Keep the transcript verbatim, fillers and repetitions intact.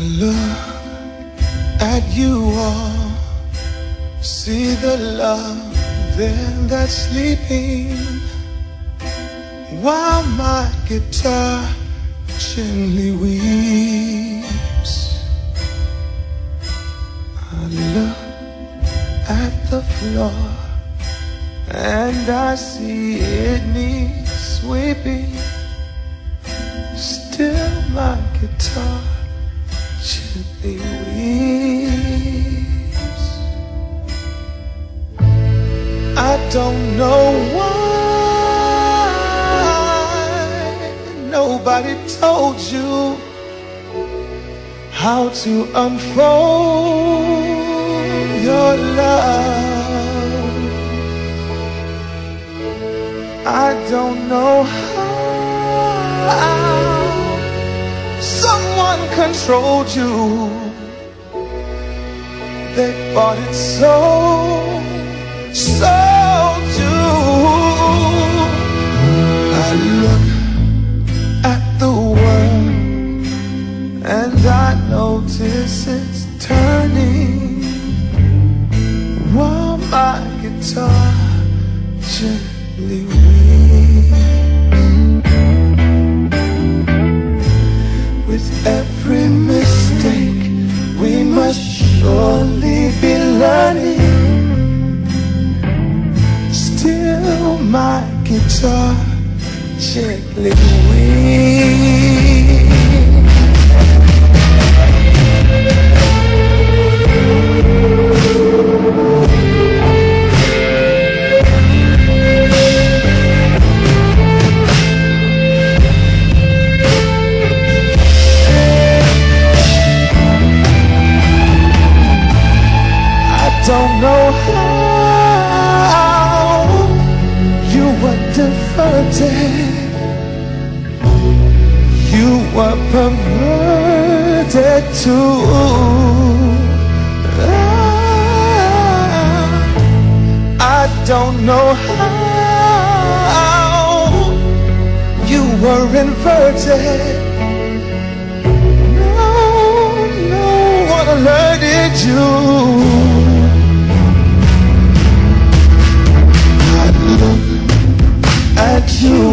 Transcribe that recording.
look at you all, see the love there that's sleeping, while my guitar gently weeps. I look at the floor and I see it needs sweeping. Still my guitar gently weeps. I don't know why nobody told you how to unfold your love. I don't know how someone controlled you. They bought and sold, sold you. I look at the world and I notice it's turning, while my guitar gently weeps. With every mistake we must surely be learning. Still my guitar gently weeps. Don't know how you were diverted, you were perverted too. I don't know how you were inverted. No, no one alerted you. At you